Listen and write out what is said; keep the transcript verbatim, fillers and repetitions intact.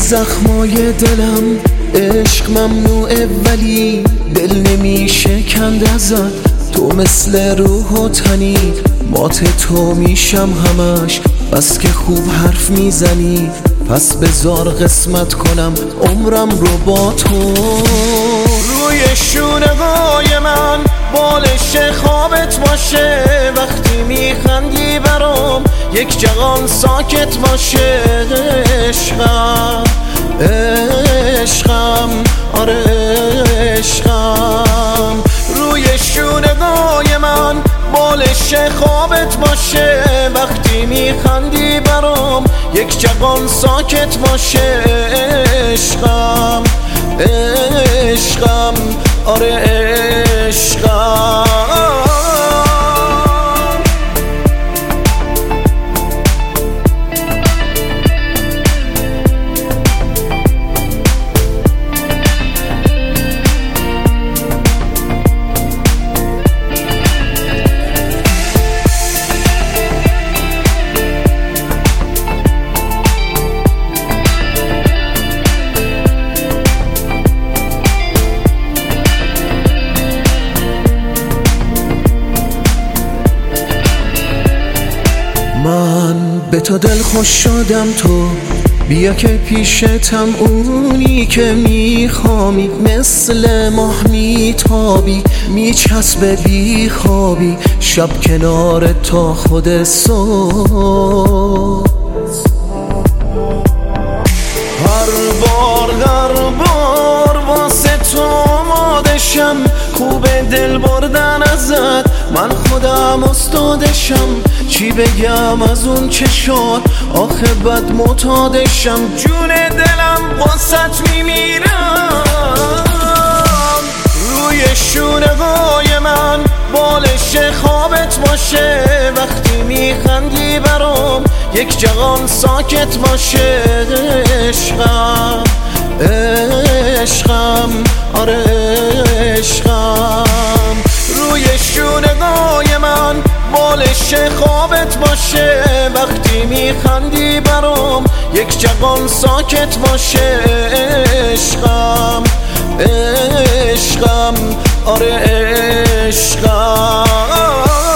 زخمای دلم عشق ممنوعه ولی دل نمیشه کند ازت. تو مثل روح و تنی مات تو میشم همش، بس که خوب حرف میزنی پس بذار قسمت کنم عمرم رو با تو. روی شونه‌های من بالش خوابت باشه، وقتی میخندی برام یک جهان ساکت باشه. عشقم عشقم آره عشقم، روی شونه‌های من بالش خوابت باشه، وقتی میخندی برام یک جهان ساکت باشه. عشقم عشقم آره عشقم. من به تو دل خوش شدم، تو بیا که پیشتم اونی که میخوامی، مثل ماه میتابی میچسبه بی خوابی، شب کنار تا خود صبح. هر بار هر بار واسه تو آمادشم، خوب دل بردن ازت من خودم استادشم. چی بگم از اون چشات آخه بد معتادشم، جون دلم واسط میمیرم. روی شونه‌های من بالش خوابت باشه، وقتی میخندی برام یک جهان ساکت باشه. عشقم عشقم آره عشقم، روی شونه‌های من بالش خوابت باشه، وقتی میخندی برام یک جهان ساکت باشه. عشقم عشقم آره عشقم.